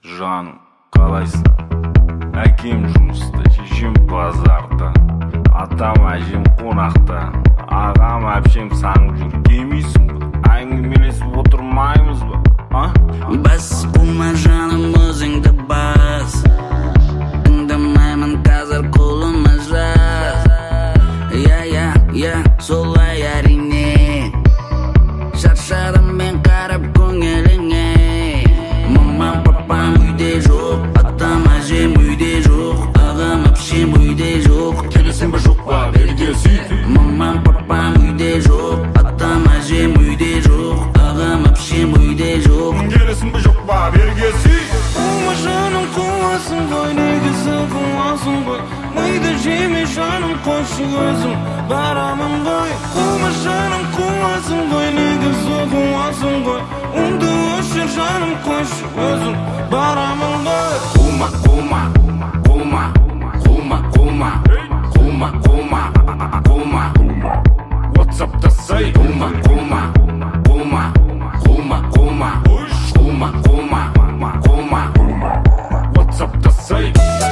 Жаным, қалайсың? Әкем жұмыста, шешем базарда, атам әжем қонақта, ағам әпшем саңып жүр. Келмейсің бе? Әңгімелесіп отырмаймыз ба? Бас қума жаным, өзіңді бас. Тыңдамаймын қазір, қолыма жаз. Я, солай әрине. Шаршадым мен қарап көңіліңе. Мамам папам үйде жоқ, атам әжем үйде жоқ, ағам әпшем үйде жоқ. Келесің бе жоқ па, берге сөйте. Мамам папам үйде жоқ, атам әжем үйде жоқ, ағам әпшем үйде жоқ. Келесің бе жоқ па, берге сөйте. Қума жаным, қуасың ғой, негізі қуасың ғой. Миды жеме жаным, қойшы өзім барамын ғой. Қума жаным, қуасың ғой, негізі қуасың ғой. Үнді өшір жаным, қойшы өзім барамын ғой. Қума, қума, қума, қума, қума, қума, қума, қума. WhatsApp'та сай. Қума, қума, қума, қума, қума, қума, қума, қума. WhatsApp'та сай.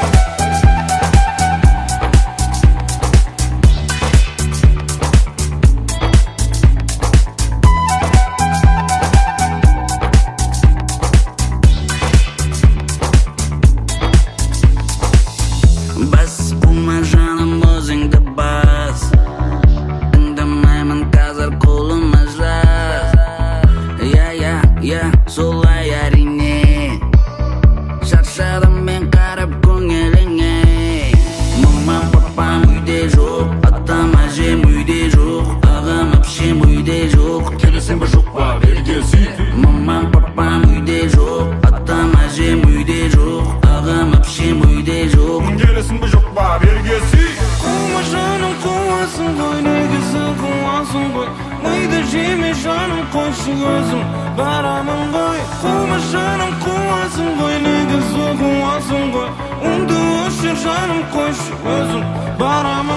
Бас қума жаным, өзіңді бас. Тыңдамаймын қазір, қолыма жаз. Я, солай әрине. Шаршадым мен қарап көңіліңе. Мамам папам үйде жоқ, атам әжем үйде жоқ, ағам әпшем үйде жоқ. Келесің бе жоқ па, берге сөйте. Мамам папам үйде жоқ, атам әжем үйде жоқ, ағам әпшем үйде жоқ. Келесің бе жоқ па, берге сөйте. Қума жаным, қуасың ғой, негізі қуасың ғой. Миды жеме жаным, қойшы өзім барамын ғой. Қума жаным, қуасың ғой, негізі қуасың ғой. Үнді өшір жаным, қойшы өзім барамын